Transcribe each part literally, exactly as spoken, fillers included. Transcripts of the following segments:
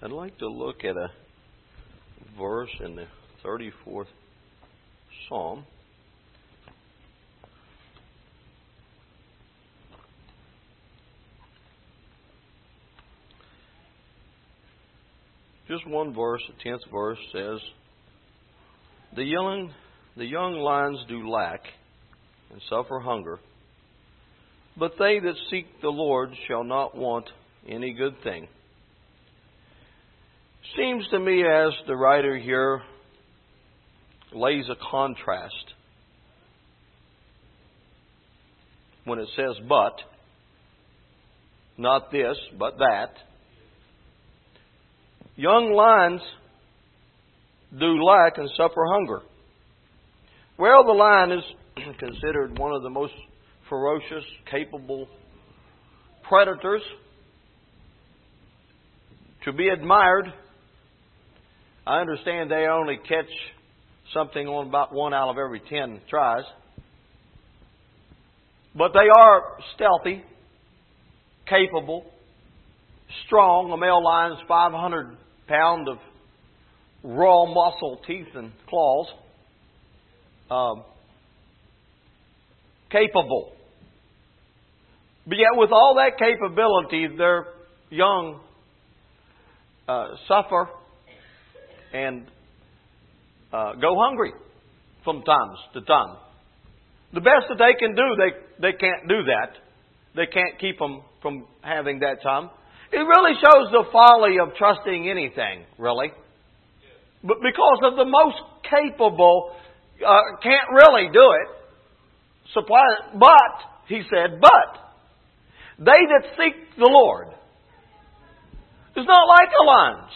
I'd like to look at a verse in the thirty-fourth Psalm. Just one verse, the tenth verse says, The young, the young lions do lack and suffer hunger, but they that seek the Lord shall not want any good thing. Seems to me as the writer here lays a contrast when it says but, not this, but that. Young lions do lack and suffer hunger. Well, the lion is considered one of the most ferocious, capable predators to be admired. I understand they only catch something on about one out of every ten tries. But they are stealthy, capable, strong. A male lion's five hundred pounds of raw muscle, teeth, and claws. Um, capable. But yet with all that capability, their young uh, suffer and uh, go hungry from time to time. The best that they can do, they, they can't do that. They can't keep them from having that time. It really shows the folly of trusting anything, really. But because of the most capable, uh, can't really do it. Supply it. But, he said, but, they that seek the Lord. It's not like the lions.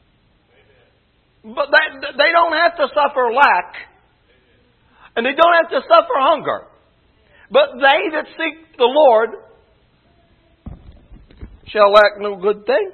But they, they don't have to suffer lack. And they don't have to suffer hunger. But they that seek the Lord shall lack no good thing.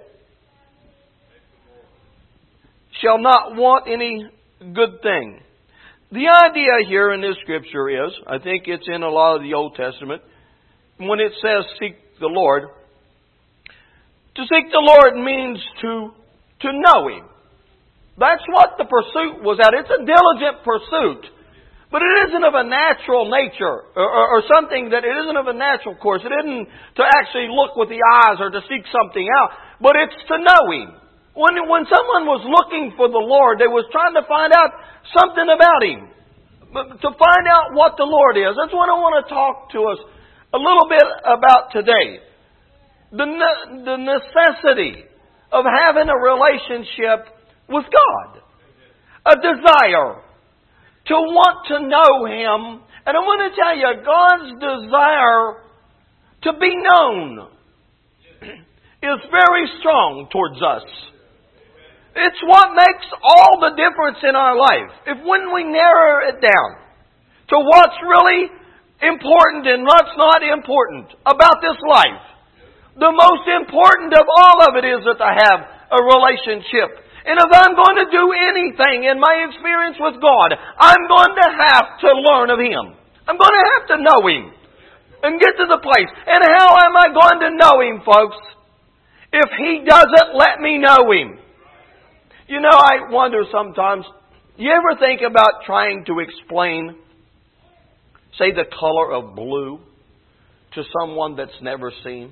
Shall not want any good thing. The idea here in this scripture is, I think it's in a lot of the Old Testament, when it says seek the Lord, to seek the Lord means to, to know Him. That's what the pursuit was at. It's a diligent pursuit. But it isn't of a natural nature, or, or, or something that it isn't of a natural course. It isn't to actually look with the eyes or to seek something out, but it's to know Him. When, when someone was looking for the Lord, they was trying to find out something about Him. But to find out what the Lord is. That's what I want to talk to us a little bit about today. The, the necessity of having a relationship with God. A desire to want to know Him. And I want to tell you, God's desire to be known is very strong towards us. It's what makes all the difference in our life. If when we narrow it down to what's really important and what's not important about this life, the most important of all of it is that I have a relationship. And if I'm going to do anything in my experience with God, I'm going to have to learn of Him. I'm going to have to know Him and get to the place. And how am I going to know Him, folks, if He doesn't let me know Him? You know, I wonder sometimes, you ever think about trying to explain, say, the color of blue to someone that's never seen?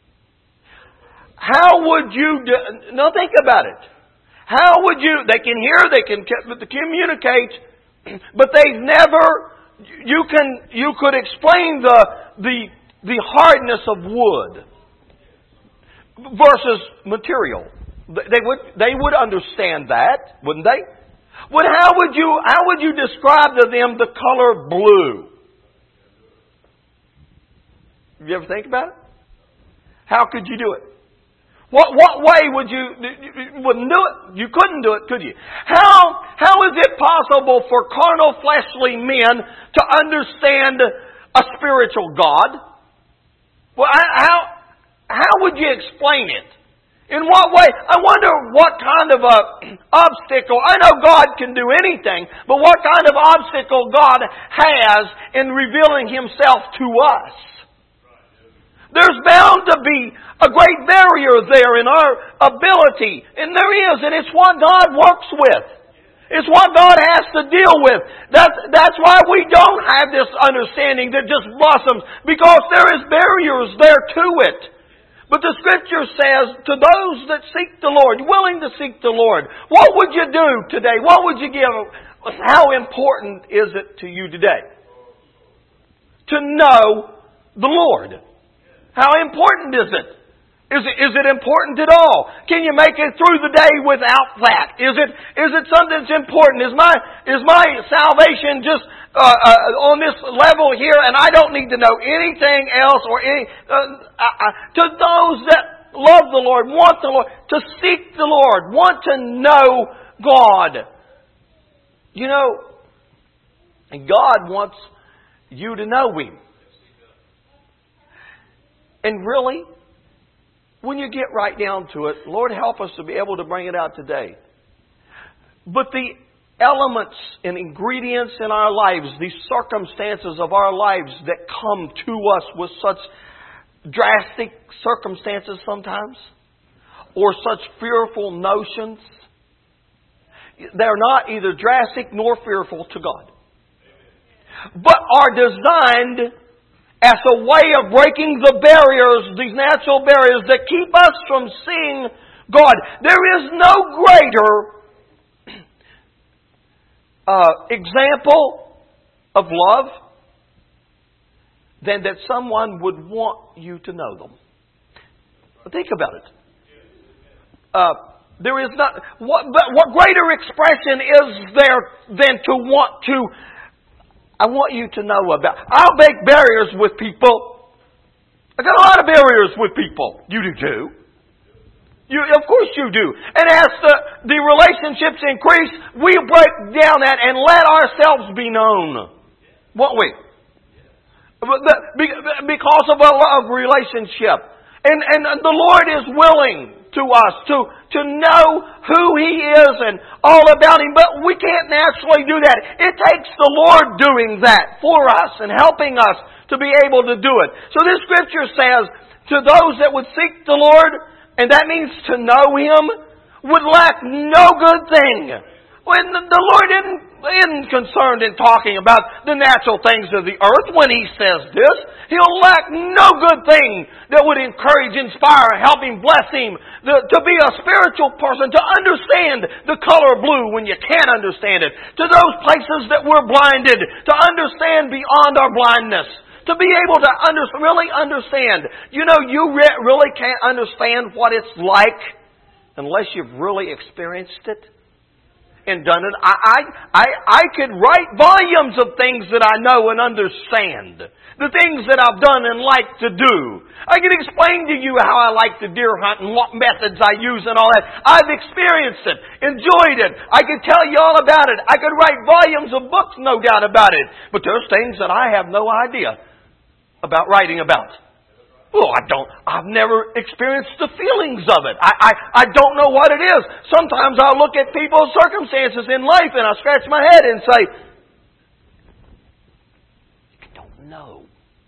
How would you do... Now think about it. How would you... They can hear, they can communicate, but they've never... You can you could explain the the the hardness of wood versus material. They would they would understand that, wouldn't they? But how would you how would you describe to them the color blue? You ever think about it? How could you do it? What what way would you, you wouldn't do it? You couldn't do it, could you? How how is it possible for carnal fleshly men to understand a spiritual God? Well, how how would you explain it? In what way? I wonder what kind of a obstacle. I know God can do anything, but what kind of obstacle God has in revealing Himself to us? There's bound to be a great barrier there in our ability. And there is, and it's what God works with. It's what God has to deal with. That's, that's why we don't have this understanding that just blossoms, because there is barriers there to it. But the Scripture says, to those that seek the Lord, willing to seek the Lord, what would you do today? What would you give? How important is it to you today to know the Lord? How important is it? Is it, is it important at all? Can you make it through the day without that? Is it, is it something that's important? Is my, is my salvation just uh, uh, on this level here and I don't need to know anything else or any... Uh, uh, to those that love the Lord, want the Lord, to seek the Lord, want to know God. You know, and God wants you to know Him. And really, when you get right down to it, Lord, help us to be able to bring it out today. But the elements and ingredients in our lives, these circumstances of our lives that come to us with such drastic circumstances sometimes, or such fearful notions, they're not either drastic nor fearful to God, but are designed as a way of breaking the barriers, these natural barriers that keep us from seeing God. There is no greater uh, example of love than that someone would want you to know them. Think about it. Uh, there is not what, but what greater expression is there than to want to? I want you to know about. I'll make barriers with people. I got a lot of barriers with people. You do too. You, of course you do. And as the, the relationships increase, we break down that and let ourselves be known. Won't we? Because of a love relationship. And, and the Lord is willing to us to, to know who He is and all about Him. But we can't naturally do that. It takes the Lord doing that for us and helping us to be able to do it. So this Scripture says, to those that would seek the Lord, and that means to know Him, would lack no good thing. When the, the Lord isn't, isn't concerned in talking about the natural things of the earth when He says this. He'll lack no good thing that would encourage, inspire, help Him, bless Him, the, to be a spiritual person, to understand the color blue when you can't understand it, to those places that we're blinded, to understand beyond our blindness, to be able to under, really understand. You know, you re- really can't understand what it's like unless you've really experienced it and done it. I, I, I, I could write volumes of things that I know and understand. The things that I've done and like to do. I can explain to you how I like to deer hunt and what methods I use and all that. I've experienced it, enjoyed it. I could tell you all about it. I could write volumes of books, no doubt about it. But there's things that I have no idea about writing about. Well, I don't, I've never experienced the feelings of it. I, I, I don't know what it is. Sometimes I'll look at people's circumstances in life and I scratch my head and say, I don't know.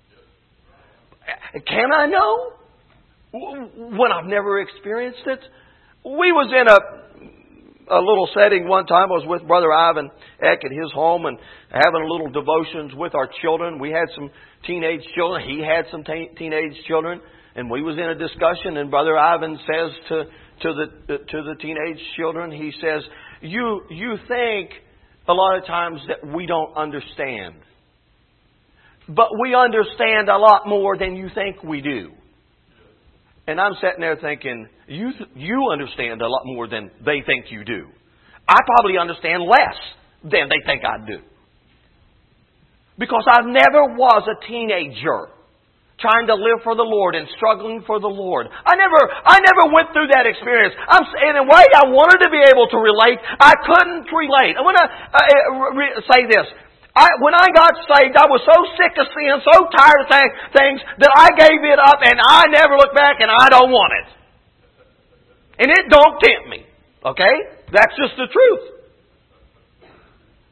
Can I know? When I've never experienced it? We was in a, a little setting one time. I was with Brother Ivan Eck at his home and having a little devotions with our children. We had some teenage children. He had some te- teenage children, and we was in a discussion. And Brother Ivan says to to the to the teenage children, he says, "You you think a lot of times that we don't understand, but we understand a lot more than you think we do." And I'm sitting there thinking, you th- you understand a lot more than they think you do. I probably understand less than they think I do. Because I never was a teenager trying to live for the Lord and struggling for the Lord. I never, I never went through that experience. I'm, in a way, I wanted to be able to relate. I couldn't relate. I want to uh, re- say this. I, when I got saved, I was so sick of sin, so tired of th- things, that I gave it up and I never looked back and I don't want it. And it don't tempt me. Okay? That's just the truth.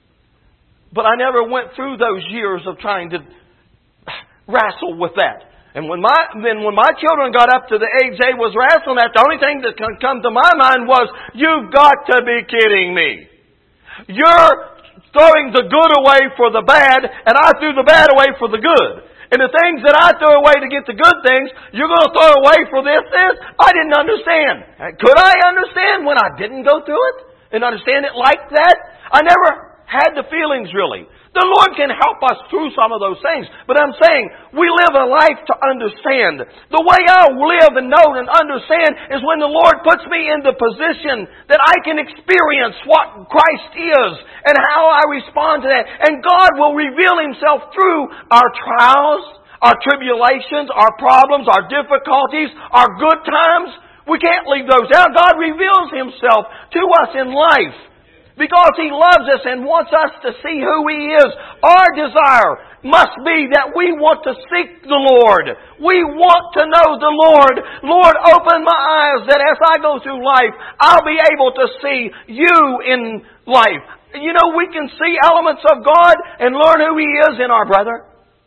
But I never went through those years of trying to wrestle with that. And when my, then when my children got up to the age they was wrestling at, the only thing that could come to my mind was, you've got to be kidding me. You're throwing the good away for the bad, and I threw the bad away for the good. And the things that I threw away to get the good things, you're going to throw away for this, this? I didn't understand. Could I understand when I didn't go through it? And understand it like that? I never had the feelings really. The Lord can help us through some of those things. But I'm saying, we live a life to understand. The way I live and know and understand is when the Lord puts me in the position that I can experience what Christ is and how I respond to that. And God will reveal Himself through our trials, our tribulations, our problems, our difficulties, our good times. We can't leave those out. God reveals Himself to us in life. Because He loves us and wants us to see who He is. Our desire must be that we want to seek the Lord. We want to know the Lord. Lord, open my eyes that as I go through life, I'll be able to see You in life. You know, we can see elements of God and learn who He is in our brother.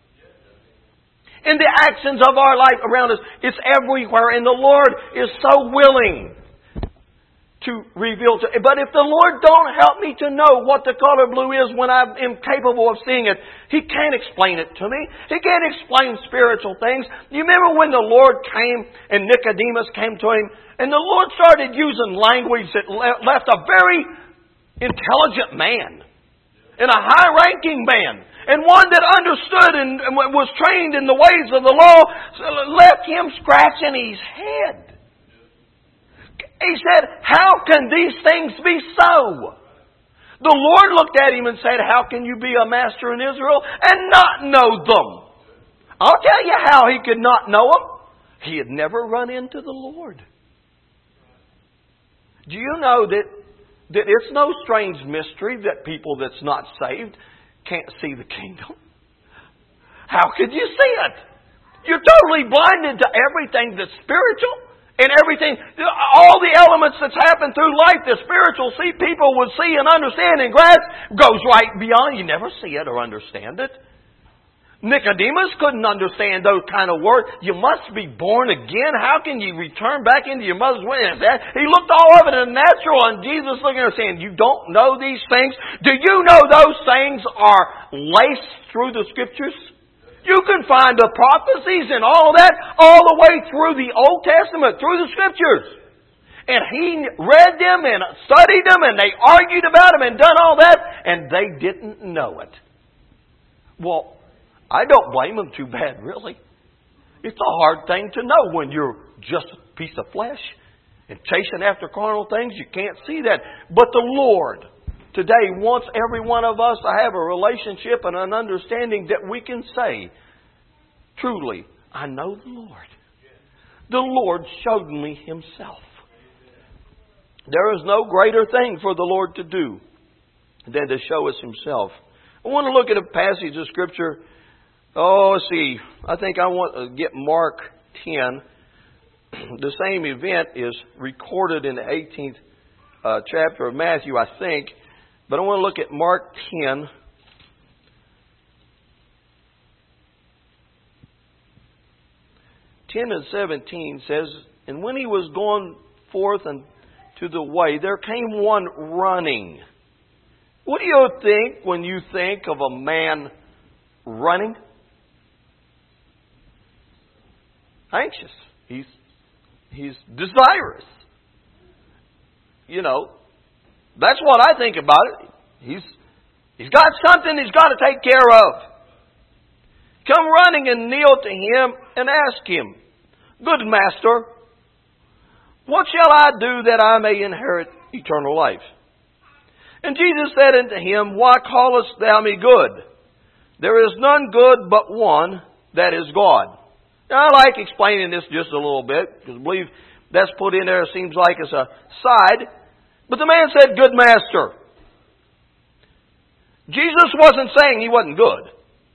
In the actions of our life around us. It's everywhere. And the Lord is so willing to reveal to. But if the Lord don't help me to know what the color blue is when I'm incapable of seeing it, He can't explain it to me. He can't explain spiritual things. You remember when the Lord came and Nicodemus came to Him and the Lord started using language that left a very intelligent man and a high-ranking man and one that understood and was trained in the ways of the law, left him scratching his head. He said, how can these things be so? The Lord looked at him and said, how can you be a master in Israel and not know them? I'll tell you how he could not know them. He had never run into the Lord. Do you know that, that it's no strange mystery that people that's not saved can't see the kingdom? How could you see it? You're totally blinded to everything that's spiritual. And everything, all the elements that's happened through life, the spiritual see people would see and understand and grasp, goes right beyond. You never see it or understand it. Nicodemus couldn't understand those kind of words. You must be born again. How can you return back into your mother's womb? He looked all over the natural, and Jesus looking at him saying, you don't know these things? Do you know those things are laced through the Scriptures? You can find the prophecies and all that all the way through the Old Testament, through the Scriptures. And he read them and studied them and they argued about them and done all that and they didn't know it. Well, I don't blame them too bad, really. It's a hard thing to know when you're just a piece of flesh and chasing after carnal things. You can't see that. But the Lord today wants every one of us to have a relationship and an understanding that we can say, truly, I know the Lord. The Lord showed me Himself. There is no greater thing for the Lord to do than to show us Himself. I want to look at a passage of Scripture. Oh, let's see. I think I want to get Mark ten. The same event is recorded in the eighteenth uh, chapter of Matthew, I think. But I want to look at Mark ten. ten and seventeen says, and when he was going forth and to the way, there came one running. What do you think when you think of a man running? Anxious. He's, he's desirous. You know, that's what I think about it. He's, he's got something he's got to take care of. Come running and kneel to Him and ask Him, good Master, what shall I do that I may inherit eternal life? And Jesus said unto him, why callest thou me good? There is none good but one, that is God. Now, I like explaining this just a little bit, because I believe that's put in there, seems like it's a side. But the man said, good Master. Jesus wasn't saying he wasn't good.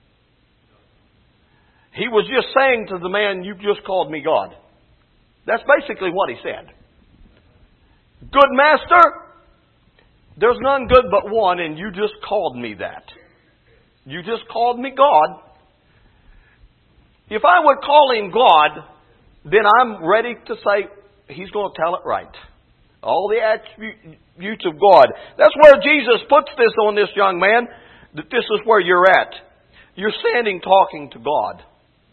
He was just saying to the man, you just called me God. That's basically what he said. Good Master, there's none good but one, and you just called me that. You just called me God. If I would call Him God, then I'm ready to say He's going to tell it right. All the attributes of God. That's where Jesus puts this on this young man, that this is where you're at. You're standing talking to God.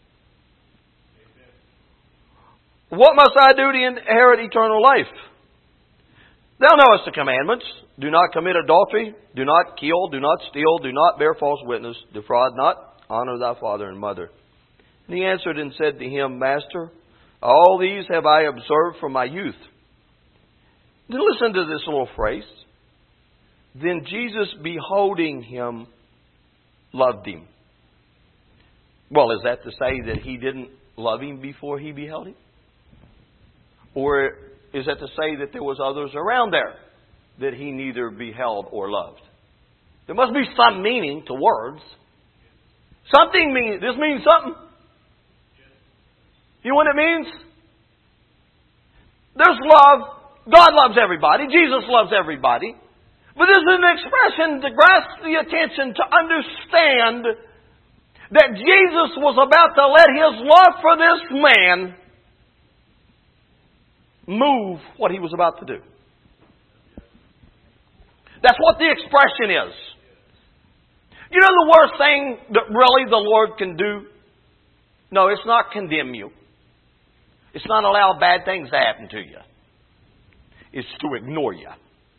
What must I do to inherit eternal life? Thou knowest the commandments. Do not commit adultery. Do not kill. Do not steal. Do not bear false witness. Defraud not. Honor thy father and mother. And he answered and said to him, Master, all these have I observed from my youth. Then listen to this little phrase. Then Jesus, beholding him, loved him. Well, is that to say that he didn't love him before he beheld him? Or is that to say that there was others around there that he neither beheld or loved? There must be some meaning to words. Something means, this means something. You know what it means? There's love. God loves everybody. Jesus loves everybody. But this is an expression to grasp the attention, to understand that Jesus was about to let His love for this man move what He was about to do. That's what the expression is. You know the worst thing that really the Lord can do? No, it's not condemn you. It's not allow bad things to happen to you. It's to ignore you.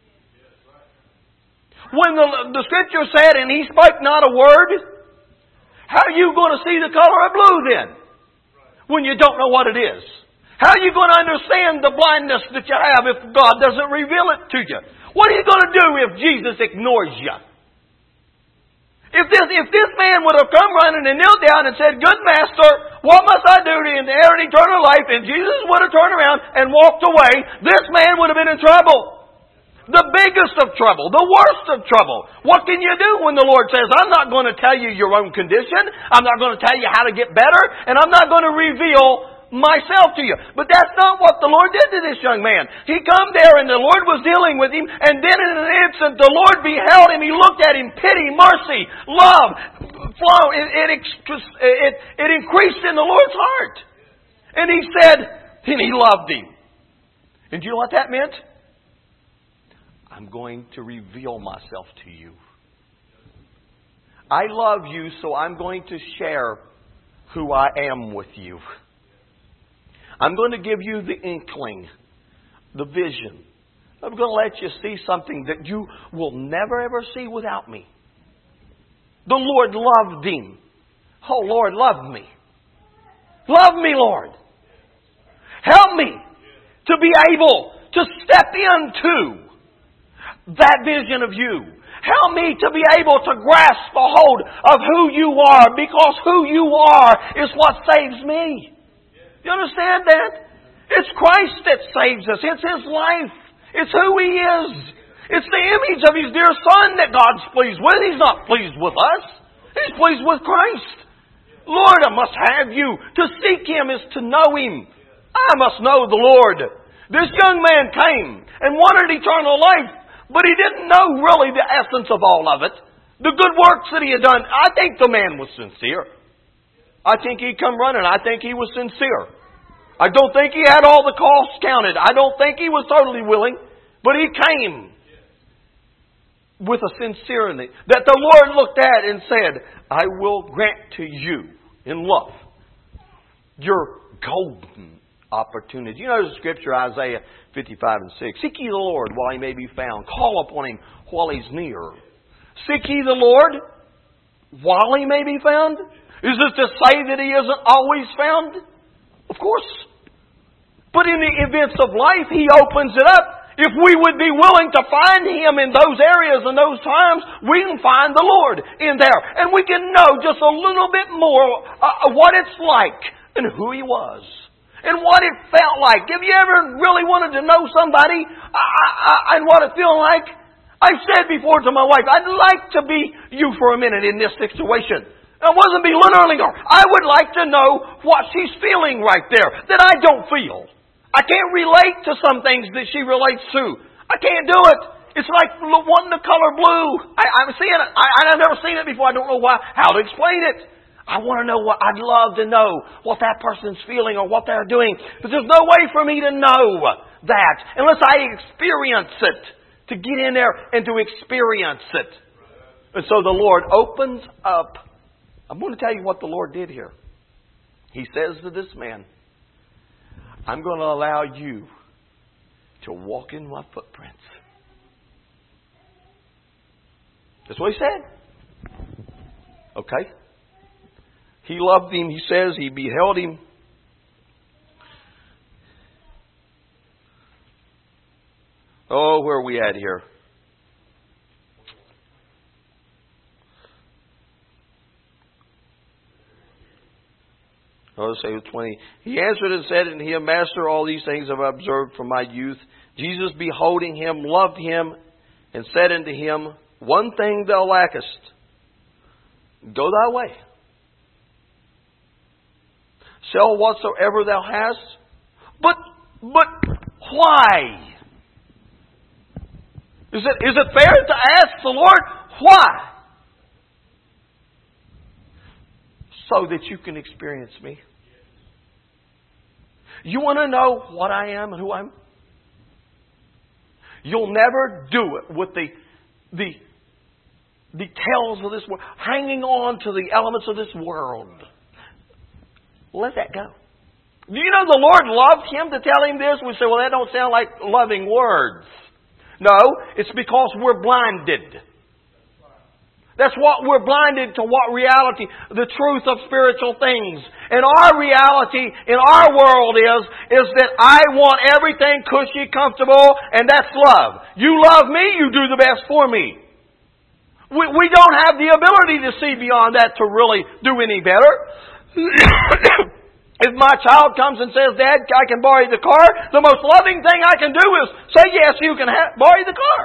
When the, the Scripture said, and he spake not a word, how are you going to see the color of blue then? When you don't know what it is. How are you going to understand the blindness that you have if God doesn't reveal it to you? What are you going to do if Jesus ignores you? If this, if this man would have come running and knelt down and said, Good Master, what must I do to inherit eternal life? And Jesus would have turned around and walked away, this man would have been in trouble. The biggest of trouble. The worst of trouble. What can you do when the Lord says, I'm not going to tell you your own condition. I'm not going to tell you how to get better. And I'm not going to reveal myself to you. But that's not what the Lord did to this young man. He come there and the Lord was dealing with him, and then in an instant the Lord beheld him. He looked at him, pity, mercy, love, flow. It, it, it, it increased in the Lord's heart. And He said, and He loved him. And do you know what that meant? I'm going to reveal myself to you. I love you, so I'm going to share who I am with you. I'm going to give you the inkling, the vision. I'm going to let you see something that you will never ever see without me. The Lord loved him. Oh, Lord, love me. Love me, Lord. Help me to be able to step into that vision of you. Help me to be able to grasp a hold of who you are, because who you are is what saves me. You understand that? It's Christ that saves us. It's His life. It's who He is. It's the image of His dear Son that God's pleased with. He's not pleased with us. He's pleased with Christ. Lord, I must have you. To seek Him is to know Him. I must know the Lord. This young man came and wanted eternal life, but he didn't know really the essence of all of it. The good works that he had done. I think the man was sincere. I think he come running. I think he was sincere. I don't think he had all the costs counted. I don't think he was totally willing. But he came with a sincerity that the Lord looked at and said, I will grant to you in love your golden opportunity. You know the Scripture, Isaiah fifty-five and six. Seek ye the Lord while He may be found. Call upon Him while He's near. Seek ye the Lord while He may be found. Is it to say that He isn't always found? Of course. But in the events of life, He opens it up. If we would be willing to find Him in those areas and those times, we can find the Lord in there. And we can know just a little bit more uh, what it's like and who He was. And what it felt like. Have you ever really wanted to know somebody uh, uh, and what it feels like? I've said before to my wife, I'd like to be you for a minute in this situation. I wasn't belittling her. I would like to know what she's feeling right there that I don't feel. I can't relate to some things that she relates to. I can't do it. It's like wanting the color blue. I, I'm seeing it. I, I've never seen it before. I don't know why, how to explain it. I want to know what, I'd love to know what that person's feeling or what they're doing. But there's no way for me to know that unless I experience it. To get in there and to experience it. And so the Lord opens up. I'm going to tell you what the Lord did here. He says to this man, I'm going to allow you to walk in my footprints. That's what He said. Okay. He loved him, He says. He beheld him. Oh, where are we at here? Oh, let's say twenty. He answered and said unto him, Master, all these things have I observed from my youth. Jesus, beholding him, loved him, and said unto him, One thing thou lackest. Go thy way. Sell whatsoever thou hast. But, but, why? Is it, is it fair to ask the Lord, why? So that you can experience me. You want to know what I am and who I am? You'll never do it with the, the details of this world, hanging on to the elements of this world. Let that go. Do you know the Lord loved him to tell him this? We say, well, that don't sound like loving words. No, it's because we're blinded. That's what we're blinded to, what reality, the truth of spiritual things. And our reality in our world is, is that I want everything cushy, comfortable, and that's love. You love me, you do the best for me. We, we don't have the ability to see beyond that to really do any better. If my child comes and says, Dad, I can borrow the car, the most loving thing I can do is say, yes, you can ha- borrow the car.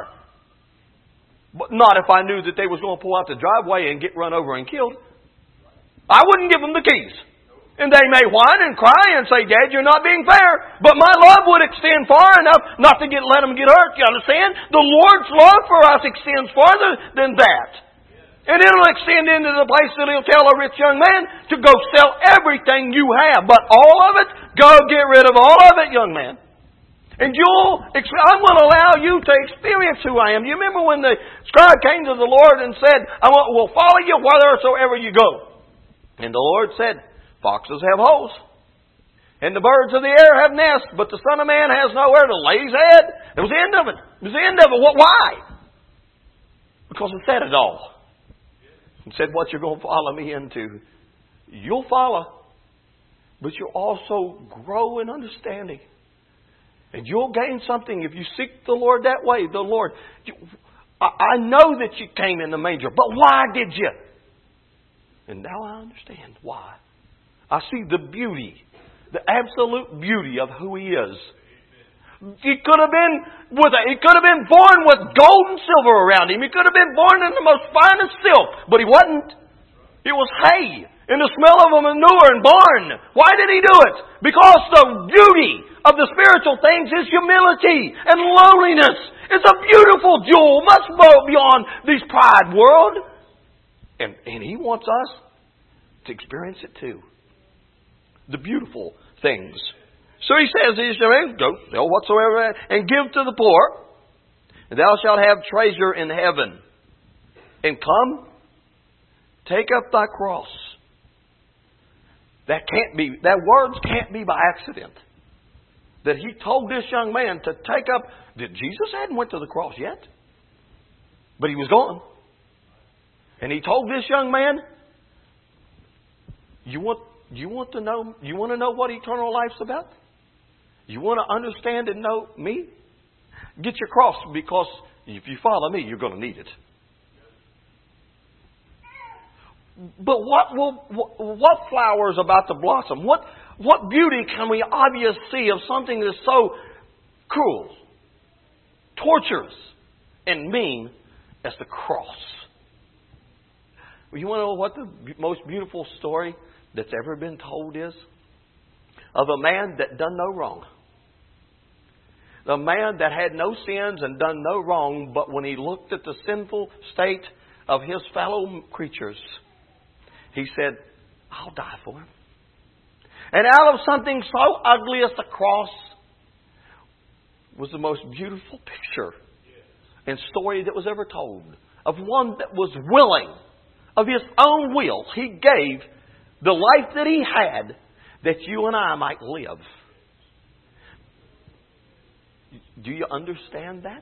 But not if I knew that they was going to pull out the driveway and get run over and killed. I wouldn't give them the keys. And they may whine and cry and say, Dad, you're not being fair. But my love would extend far enough not to get let them get hurt. You understand? The Lord's love for us extends farther than that. And it'll extend into the place that He'll tell a rich young man to go sell everything you have. But all of it, go get rid of all of it, young man. And you'll, I'm going to allow you to experience who I am. You remember when the scribe came to the Lord and said, I will follow you whithersoever you go. And the Lord said, foxes have holes, and the birds of the air have nests, but the Son of Man has nowhere to lay His head. It was the end of it. It was the end of it. What? Why? Because it said it all. And said what you're going to follow me into. You'll follow, but you'll also grow in understanding. And you'll gain something if you seek the Lord that way. The Lord, you, I, I know that you came in the manger, but why did you? And now I understand why. I see the beauty, the absolute beauty of who He is. He could have been with a, he could have been born with gold and silver around him. He could have been born in the most finest silk, but he wasn't. It was hay and the smell of a manure and barn. Why did He do it? Because the beauty of the spiritual things is humility and lowliness. It's a beautiful jewel, much beyond this pride world. And, and He wants us to experience it too. The beautiful things. So He says, go, sell whatsoever, and give to the poor, and thou shalt have treasure in heaven. And come, take up thy cross. That can't be, that words can't be by accident. That He told this young man to take up, that Jesus hadn't went to the cross yet. But He was gone. And He told this young man, you want, you want to know, you want to know what eternal life's about? You want to understand and know me? Get your cross, because if you follow me, you're going to need it. But what will what flowers about to blossom? What what beauty can we obviously see of something that's so cruel, torturous, and mean as the cross? You want to know what the most beautiful story that's ever been told is? Of a man that done no wrong. The man that had no sins and done no wrong, but when he looked at the sinful state of his fellow creatures, he said, I'll die for him. And out of something so ugly as the cross was the most beautiful picture and story that was ever told of one that was willing, of his own will, he gave the life that he had that you and I might live. Do you understand that?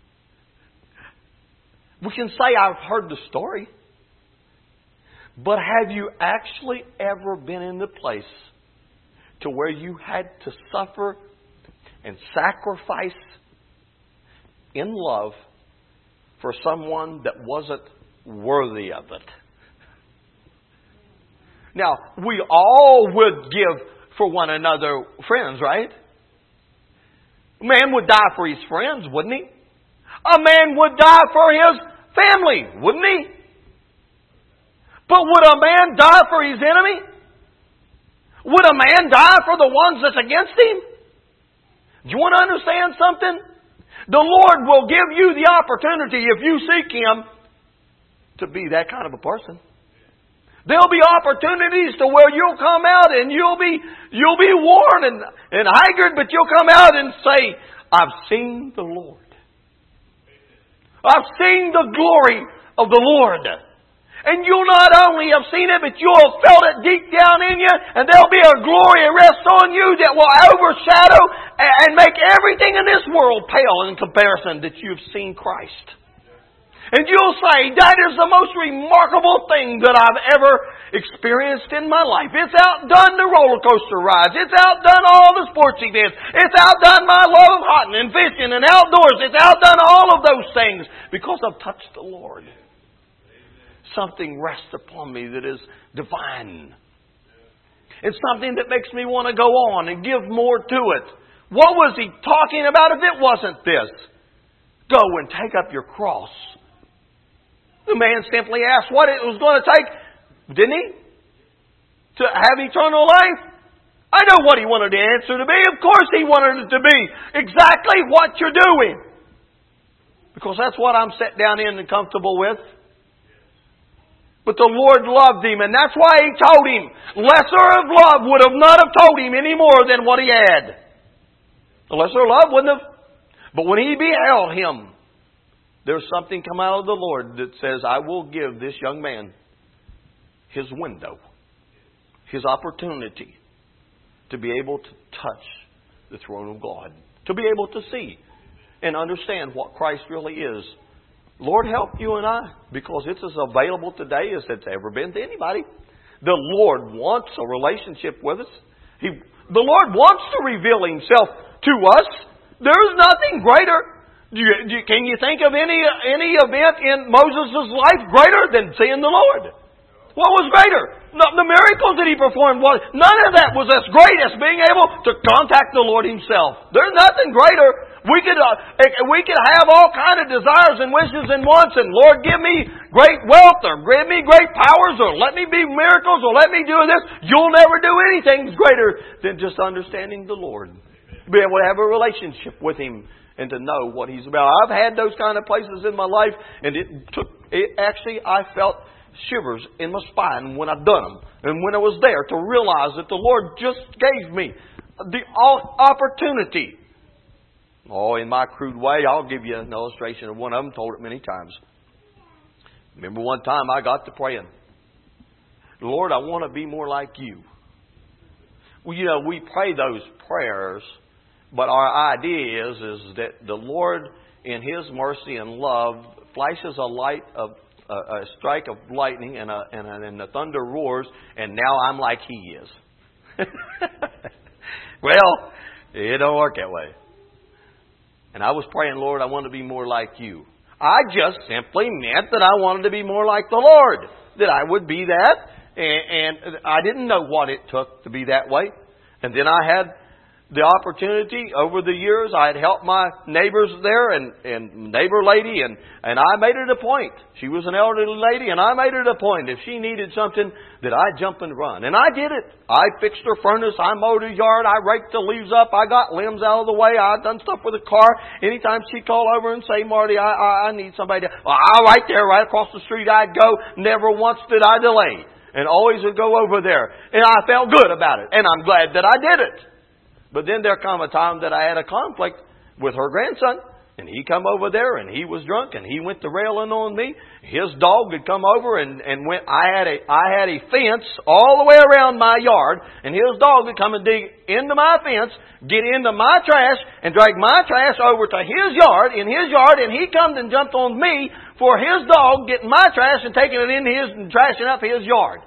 We can say, I've heard the story. But have you actually ever been in the place to where you had to suffer and sacrifice in love for someone that wasn't worthy of it? Now, we all would give for one another friends, right? A man would die for his friends, wouldn't he? A man would die for his family, wouldn't he? But would a man die for his enemy? Would a man die for the ones that's against him? Do you want to understand something? The Lord will give you the opportunity, if you seek Him, to be that kind of a person. There'll be opportunities to where you'll come out and you'll be you'll be worn and, and haggard, but you'll come out and say, I've seen the Lord. I've seen the glory of the Lord. And you'll not only have seen it, but you'll have felt it deep down in you, and there'll be a glory rest on you that will overshadow and make everything in this world pale in comparison that you've seen Christ. And you'll say, that is the most remarkable thing that I've ever experienced in my life. It's outdone the roller coaster rides. It's outdone all the sports events. It's outdone my love of hunting and fishing and outdoors. It's outdone all of those things because I've touched the Lord. Something rests upon me that is divine. It's something that makes me want to go on and give more to it. What was he talking about if it wasn't this? Go and take up your cross. The man simply asked what it was going to take, didn't he? To have eternal life? I know what he wanted the answer to be. Of course he wanted it to be exactly what you're doing. Because that's what I'm set down in and comfortable with. But the Lord loved him, and that's why He told him. Lesser of love would have not have told him any more than what he had. The lesser of love wouldn't have. But when he beheld him, there's something come out of the Lord that says, I will give this young man his window, his opportunity to be able to touch the throne of God, to be able to see and understand what Christ really is. Lord, help you and I, because it's as available today as it's ever been to anybody. The Lord wants a relationship with us. He, the Lord wants to reveal Himself to us. There's nothing greater. Do you, do you, can you think of any any event in Moses' life greater than seeing the Lord? What was greater? No, the miracles that he performed, was none of that was as great as being able to contact the Lord Himself. There's nothing greater. We could uh, we could have all kind of desires and wishes and wants, and Lord, give me great wealth, or give me great powers, or let me be miracles, or let me do this. You'll never do anything greater than just understanding the Lord, be able to have a relationship with Him, and to know what He's about. I've had those kind of places in my life, and it took. It actually, I felt shivers in my spine when I've done them, and when I was there to realize that the Lord just gave me the opportunity. Oh, in my crude way, I'll give you an illustration of one of them. Told it many times. Remember one time I got to praying, Lord, I want to be more like You. Well, you know, we pray those prayers, but our idea is, is that the Lord, in His mercy and love, flashes a light of a, a strike of lightning, and, a, and, a, and the thunder roars, and now I'm like He is. Well, it don't work that way. And I was praying, Lord, I want to be more like You. I just simply meant that I wanted to be more like the Lord. That I would be that. And, and I didn't know what it took to be that way. And then I had the opportunity over the years. I had helped my neighbors there and, and neighbor lady. And, and I made it a point. She was an elderly lady, and I made it a point. If she needed something, that I'd jump and run. And I did it. I fixed her furnace. I mowed her yard. I raked the leaves up. I got limbs out of the way. I done stuff with the car. Anytime she'd call over and say, Marty, I, I, I need somebody to... Well, right there, right across the street I'd go. Never once did I delay. and always would go over there. And I felt good about it. And I'm glad that I did it. But then there come a time that I had a conflict with her grandson. And he come over there and he was drunk and he went to railing on me. His dog had come over and, and went, I had a, I had a fence all the way around my yard, and his dog would come and dig into my fence, get into my trash and drag my trash over to his yard, in his yard, and he come and jumped on me for his dog getting my trash and taking it in his and trashing up his yard.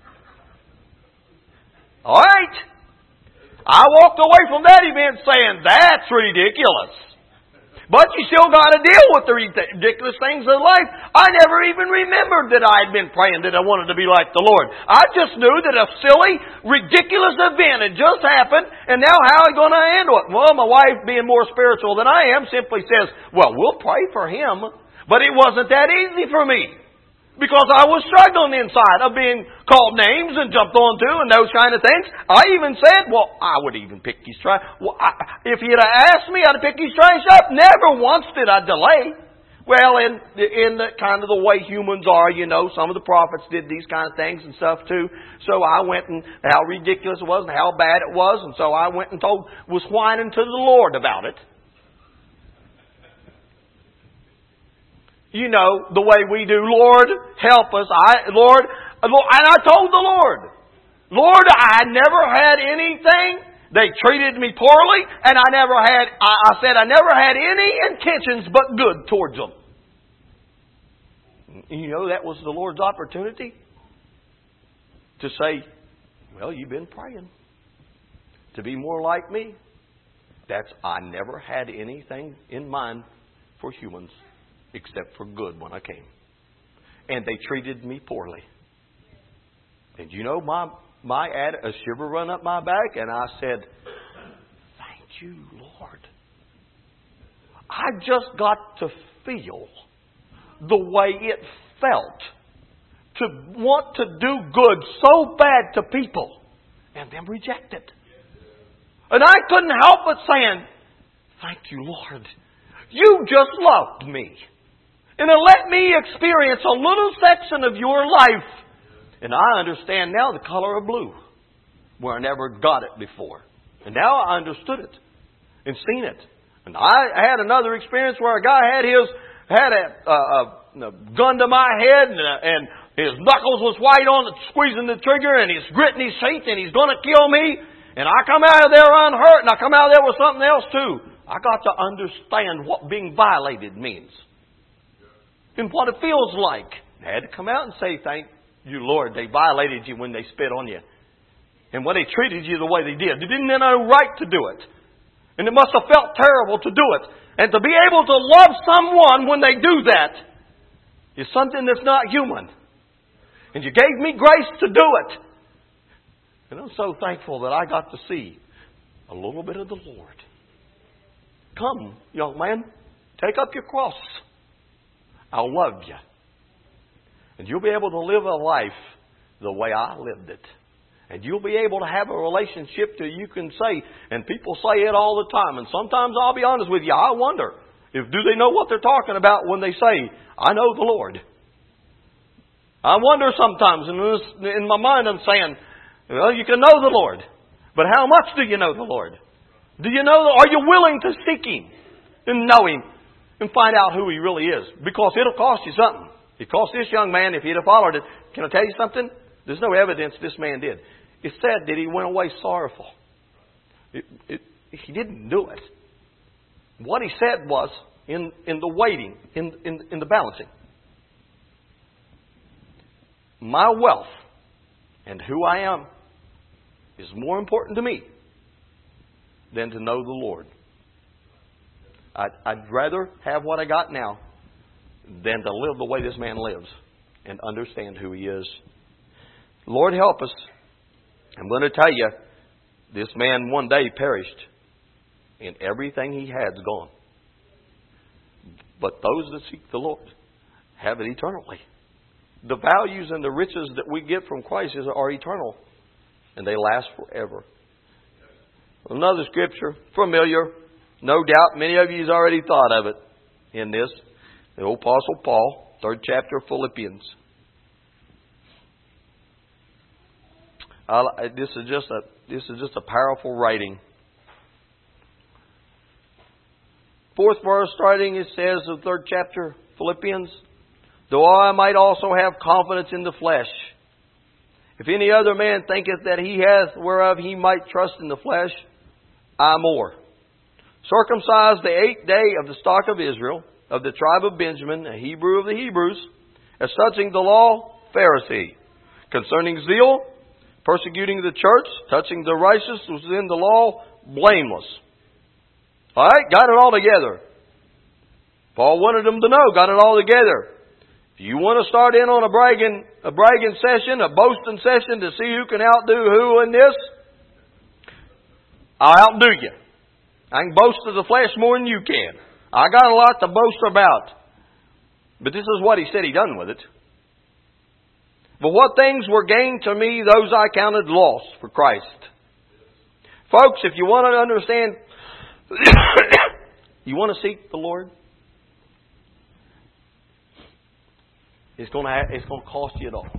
All right. I walked away from that event saying, that's ridiculous. But you still got to deal with the ridiculous things of life. I never even remembered that I had been praying that I wanted to be like the Lord. I just knew that a silly, ridiculous event had just happened, and now how am I going to handle it? Well, my wife, being more spiritual than I am, simply says, well, we'll pray for him. But it wasn't that easy for me. Because I was struggling inside of being called names and jumped onto and those kind of things. I even said, well, I would even pick his trash. Well, I, if he'd have asked me, I'd have picked his trash up. Never once did I delay. Well, in in the kind of the way humans are, you know, some of the prophets did these kind of things and stuff too. So I went and how ridiculous it was and how bad it was. And so I went and told, was whining to the Lord about it. You know, the way we do, Lord, help us. I, Lord, and I told the Lord, Lord, I never had anything. They treated me poorly, and I never had, I said I never had any intentions but good towards them. You know, that was the Lord's opportunity to say, well, you've been praying to be more like me. That's, I never had anything in mind for humans except for good when I came. And they treated me poorly. And you know, my my ad, a shiver run up my back, and I said, thank you, Lord. I just got to feel the way it felt to want to do good so bad to people and then reject it. And I couldn't help but saying, thank you, Lord. You just loved me. And then let me experience a little section of your life. And I understand now the color of blue, where I never got it before. And now I understood it and seen it. And I had another experience where a guy had his had a, a, a gun to my head, and, and his knuckles was white on it, squeezing the trigger, and he's gritting his teeth, and he's going to kill me. And I come out of there unhurt, and I come out of there with something else too. I got to understand what being violated means. And what it feels like. I had to come out and say, thank you, Lord. They violated you when they spit on you. And when they treated you the way they did. They didn't have no right to do it. And it must have felt terrible to do it. And to be able to love someone when they do that is something that's not human. And you gave me grace to do it. And I'm so thankful that I got to see a little bit of the Lord. Come, young man, take up your cross. I'll love you. And you'll be able to live a life the way I lived it. And you'll be able to have a relationship that you can say, and people say it all the time. And sometimes I'll be honest with you, I wonder, if do they know what they're talking about when they say, I know the Lord? I wonder sometimes, and in my mind I'm saying, well, you can know the Lord. But how much do you know the Lord? Do you know, are you willing to seek Him and know Him? And find out who He really is. Because it'll cost you something. It cost this young man, if he'd have followed it. Can I tell you something? There's no evidence this man did. It said that he went away sorrowful. It, it, he didn't do it. What he said was, in, in the waiting, in, in, in the balancing, my wealth and who I am is more important to me than to know the Lord. I'd, I'd rather have what I got now than to live the way this man lives and understand who he is. Lord, help us. I'm going to tell you, this man one day perished and everything he had is gone. But those that seek the Lord have it eternally. The values and the riches that we get from Christ are eternal and they last forever. Another scripture, familiar. No doubt many of you have already thought of it in this. The Apostle Paul, third chapter of Philippians. I, this is just a this is just a powerful writing. Fourth verse, starting, it says, the third chapter, Philippians, though I might also have confidence in the flesh. If any other man thinketh that he hath whereof he might trust in the flesh, I more. Circumcised the eighth day of the stock of Israel, of the tribe of Benjamin, a Hebrew of the Hebrews, as touching the law, Pharisee. Concerning zeal, persecuting the church, touching the righteous within the law, blameless. All right, got it all together. Paul wanted them to know, got it all together. If you want to start in on a bragging, a bragging session, a boasting session to see who can outdo who in this, I'll outdo you. I can boast of the flesh more than you can. I got a lot to boast about. But this is what he said he done with it. But what things were gained to me, those I counted loss for Christ. Folks, if you want to understand, you want to seek the Lord, it's going to have, it's going to cost you it all.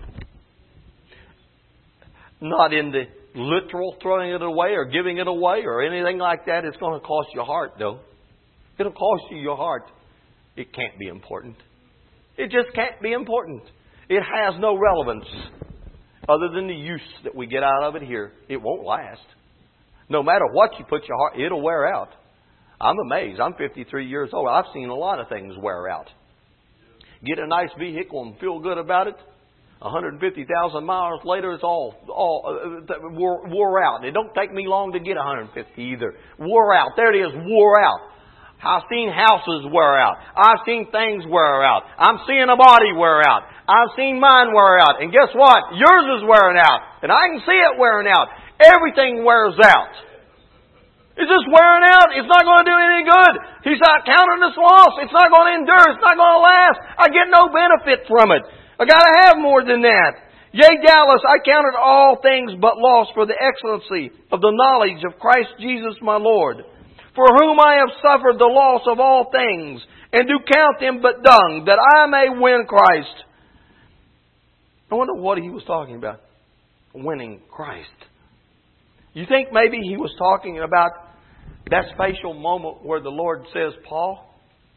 Not in the literal throwing it away or giving it away or anything like that. It's going to cost your heart, though. It'll cost you your heart. It can't be important. It just can't be important. It has no relevance other than the use that we get out of it here. It won't last. No matter what you put your heart, it'll wear out. I'm amazed. I'm fifty-three years old. I've seen a lot of things wear out. Get a nice vehicle and feel good about it. one hundred fifty thousand miles later, it's all all uh, wore, wore out. It don't take me long to get one hundred fifty either. Wore out. There it is, wore out. I've seen houses wear out. I've seen things wear out. I'm seeing a body wear out. I've seen mine wear out. And guess what? Yours is wearing out. And I can see it wearing out. Everything wears out. It's just wearing out. It's not going to do any good. He's not counting this loss. It's not going to endure. It's not going to last. I get no benefit from it. I got to have more than that. Yea, doubtless, I counted all things but loss for the excellency of the knowledge of Christ Jesus my Lord, for whom I have suffered the loss of all things, and do count them but dung, that I may win Christ. I wonder what he was talking about. Winning Christ. You think maybe he was talking about that spatial moment where the Lord says, Paul,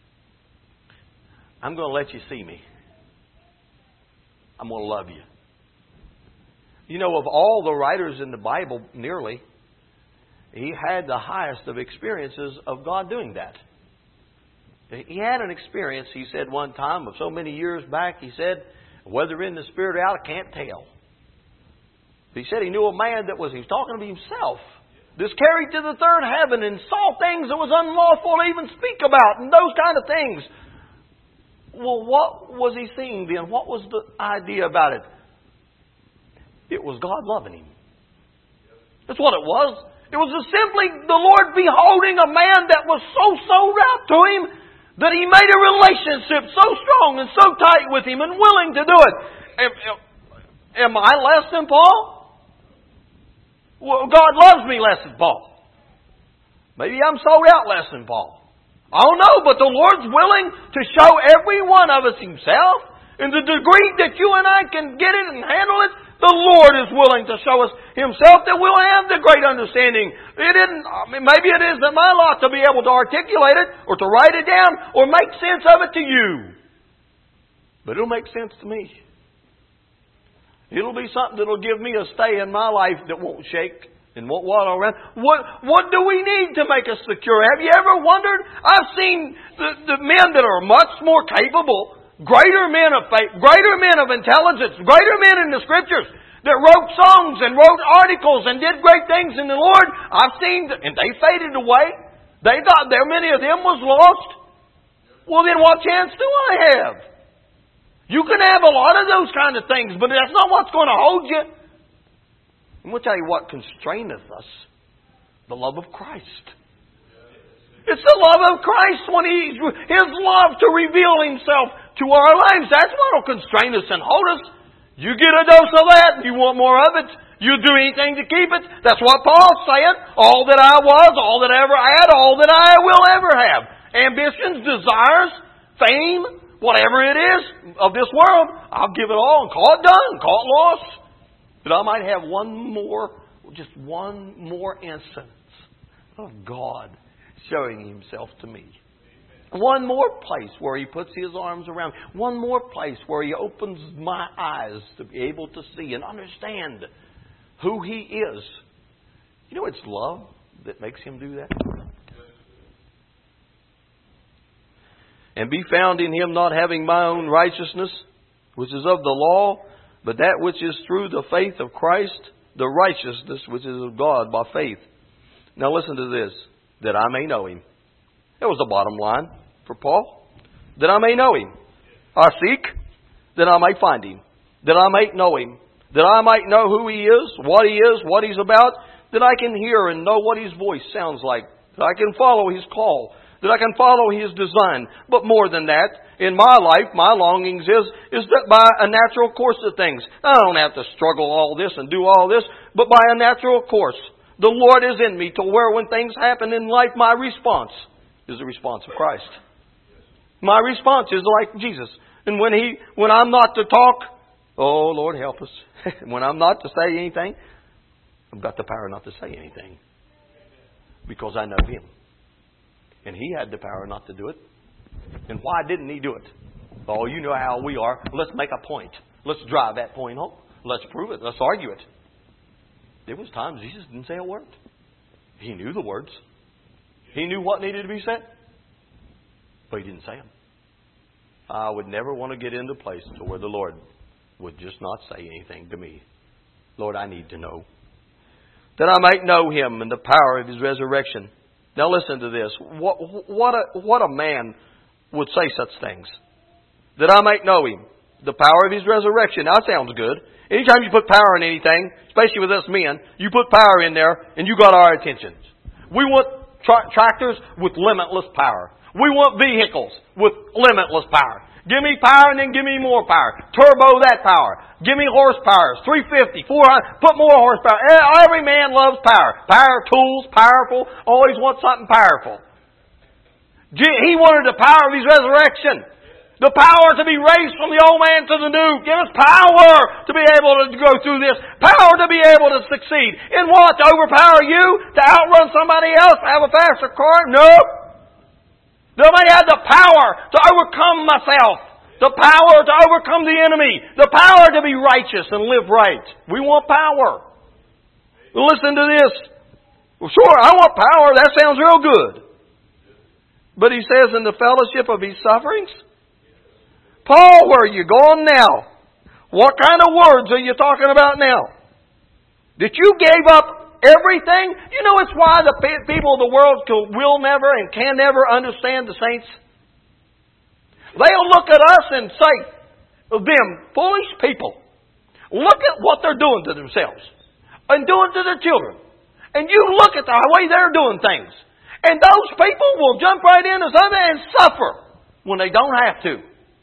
I'm going to let you see me. I'm going to love you. You know, of all the writers in the Bible, nearly, he had the highest of experiences of God doing that. He had an experience, he said one time, of so many years back, he said, whether in the spirit or out, I can't tell. He said he knew a man that was, he was talking to himself, this carried to the third heaven and saw things that was unlawful to even speak about and those kind of things. Well, what was he seeing then? What was the idea about it? It was God loving him. That's what it was. It was simply the Lord beholding a man that was so sold out to him that he made a relationship so strong and so tight with him and willing to do it. Am, am I less than Paul? Well, God loves me less than Paul. Maybe I'm sold out less than Paul. I don't know, but the Lord's willing to show every one of us Himself. In the degree that you and I can get it and handle it, the Lord is willing to show us Himself that we'll have the great understanding. It isn't, I mean, maybe it isn't my lot to be able to articulate it or to write it down or make sense of it to you. But it'll make sense to me. It'll be something that'll give me a stay in my life that won't shake and won't waddle around. What, what do we need to make us secure? Have you ever wondered? I've seen the, the men that are much more capable, greater men of faith, greater men of intelligence, greater men in the Scriptures that wrote songs and wrote articles and did great things in the Lord. I've seen, and they faded away. They thought there many of them was lost. Well, then what chance do I have? You can have a lot of those kind of things, but that's not what's going to hold you. And we'll tell you what constraineth us. The love of Christ. It's the love of Christ when He, His love to reveal Himself to our lives. That's what will constrain us and hold us. You get a dose of that and you want more of it. You do anything to keep it. That's what Paul's saying. All that I was, all that I ever had, all that I will ever have. Ambitions, desires, fame, whatever it is of this world, I'll give it all and call it done, call it lost. That I might have one more, just one more instance of God showing Himself to me. One more place where He puts His arms around me. One more place where He opens my eyes to be able to see and understand who He is. You know, it's love that makes Him do that. And be found in Him, not having my own righteousness, which is of the law, but that which is through the faith of Christ, the righteousness which is of God by faith. Now listen to this, that I may know Him. That was the bottom line for Paul. That I may know Him. I seek, that I may find Him. That I may know Him. That I might know who He is, what He is, what He's about. That I can hear and know what His voice sounds like. That I can follow His call. That I can follow His design. But more than that, in my life, my longings is, is that by a natural course of things. I don't have to struggle all this and do all this, but by a natural course. The Lord is in me to where when things happen in life, my response is the response of Christ. My response is like Jesus. And when He, when I'm not to talk, oh Lord help us. When I'm not to say anything, I've got the power not to say anything. Because I know Him. And He had the power not to do it. And why didn't He do it? Oh, you know how we are. Let's make a point. Let's drive that point home. Let's prove it. Let's argue it. There was times Jesus didn't say a word. He knew the words. He knew what needed to be said. But He didn't say them. I would never want to get into a place to where the Lord would just not say anything to me. Lord, I need to know. That I might know Him and the power of His resurrection. Now listen to this. What, what, a, what a man would say such things. That I might know Him. The power of His resurrection. Now that sounds good. Anytime you put power in anything, especially with us men, you put power in there and you got our attention. We want tra- tractors with limitless power. We want vehicles with limitless power. Give me power and then give me more power. Turbo that power. Give me horsepower. three fifty, four hundred. Put more horsepower. Every man loves power. Power tools, powerful. Always want something powerful. He wanted the power of His resurrection. The power to be raised from the old man to the new. Give us power to be able to go through this. Power to be able to succeed. In what? To overpower you? To outrun somebody else? To have a faster car? No. Nobody had the power to overcome myself. The power to overcome the enemy. The power to be righteous and live right. We want power. Listen to this. Well, sure, I want power. That sounds real good. But he says in the fellowship of His sufferings. Paul, where are you going now? What kind of words are you talking about now? That you gave up everything? You know it's why the people of the world will never and can never understand the saints? They'll look at us and say, them foolish people, look at what they're doing to themselves and doing to their children. And you look at the way they're doing things. And those people will jump right into something and suffer when they don't have to.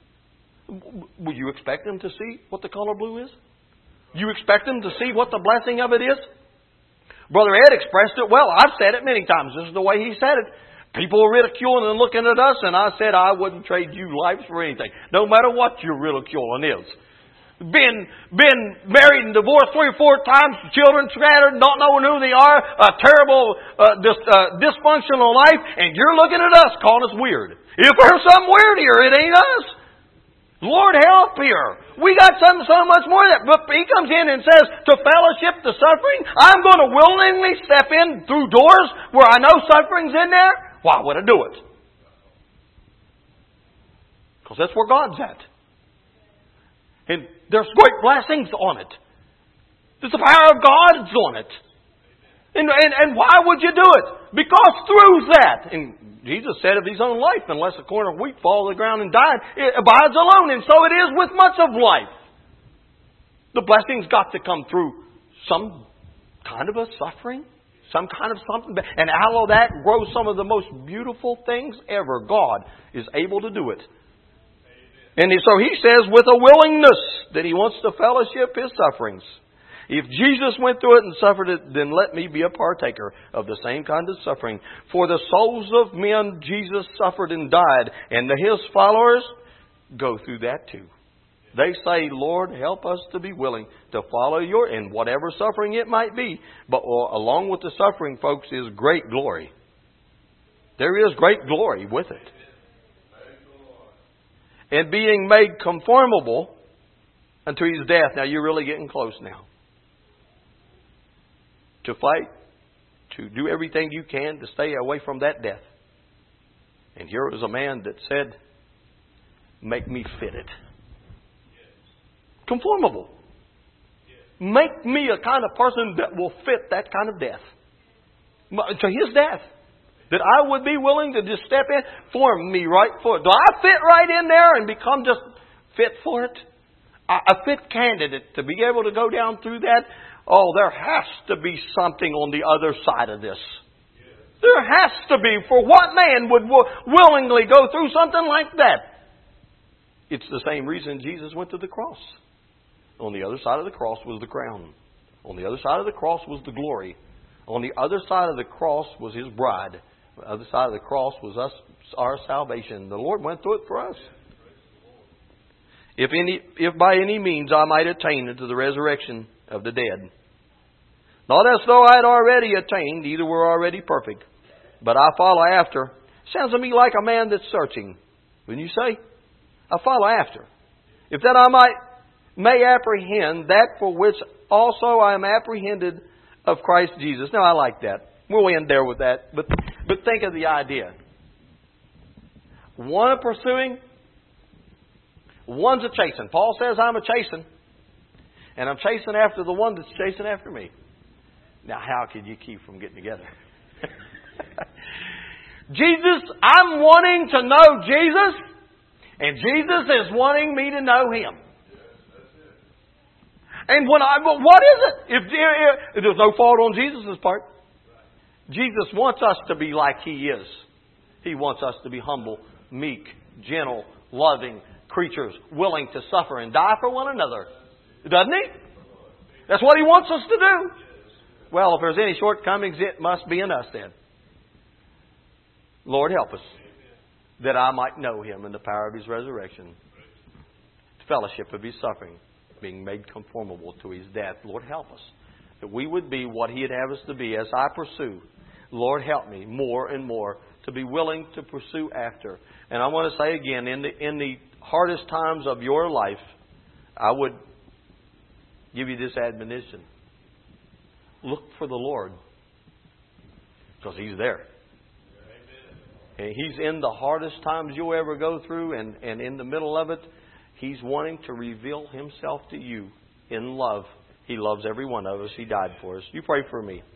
Would you expect them to see what the color blue is? You expect them to see what the blessing of it is? Brother Ed expressed it well. I've said it many times. This is the way he said it. People were ridiculing and looking at us, and I said I wouldn't trade you lives for anything. No matter what your ridiculing is. Been, been married and divorced three or four times, children scattered, not knowing who they are, a terrible uh, dis, uh, dysfunctional life, and you're looking at us calling us weird. If there's something weird here, it ain't us. Lord help here. We got something so much more than that. But He comes in and says, to fellowship the suffering, I'm going to willingly step in through doors where I know suffering's in there. Why would I do it? Because that's where God's at. And there's great blessings on it. There's the power of God's on it. And, and, and why would you do it? Because through that, and Jesus said of His own life, unless a corn of wheat fall to the ground and died, it abides alone. And so it is with much of life. The blessings got to come through some kind of a suffering, some kind of something. And out of that grows some of the most beautiful things ever. God is able to do it. And so He says with a willingness that He wants to fellowship His sufferings. If Jesus went through it and suffered it, then let me be a partaker of the same kind of suffering. For the souls of men Jesus suffered and died, and His followers go through that too. They say, Lord, help us to be willing to follow your, and whatever suffering it might be. But along with the suffering, folks, is great glory. There is great glory with it. And being made conformable unto His death. Now you're really getting close now. To fight, to do everything you can to stay away from that death. And here was a man that said, make me fit it. Conformable. Make me a kind of person that will fit that kind of death. To His death. That I would be willing to just step in, form me right for it. Do I fit right in there and become just fit for it? A fit candidate to be able to go down through that? Oh, there has to be something on the other side of this. There has to be. For what man would willingly go through something like that? It's the same reason Jesus went to the cross. On the other side of the cross was the crown. On the other side of the cross was the glory. On the other side of the cross was His bride. On the other side of the cross was us, our salvation. The Lord went through it for us. If any, if by any means I might attain unto the resurrection of the dead. Not as though I had already attained, either were already perfect. But I follow after. Sounds to me like a man that's searching. Wouldn't you say? I follow after. If that I might may apprehend that for which also I am apprehended of Christ Jesus. Now I like that. We'll end there with that. But but think of the idea. One a pursuing, one's a chasing. Paul says I'm a chasing. And I'm chasing after the one that's chasing after me. Now how could you keep from getting together? Jesus, I'm wanting to know Jesus. And Jesus is wanting me to know Him. And when I, what is it? If, if, if there's no fault on Jesus' part. Jesus wants us to be like He is. He wants us to be humble, meek, gentle, loving creatures, willing to suffer and die for one another. Doesn't He? That's what He wants us to do. Well, if there's any shortcomings, it must be in us then. Lord, help us that I might know Him in the power of His resurrection, fellowship of His suffering, being made conformable to His death. Lord, help us that we would be what He'd have us to be as I pursue. Lord, help me more and more to be willing to pursue after. And I want to say again, in the in the hardest times of your life, I would give you this admonition. Look for the Lord. Because He's there. And He's in the hardest times you'll ever go through, and, and in the middle of it, He's wanting to reveal Himself to you in love. He loves every one of us. He died for us. You pray for me.